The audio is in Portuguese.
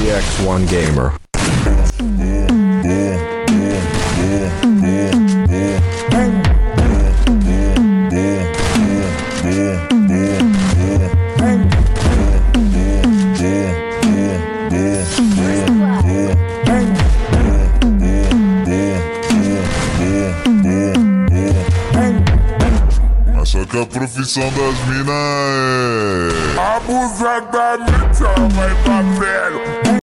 VX1 Gamer. Só que a profissão das minas é abusadamente, vai pra velho.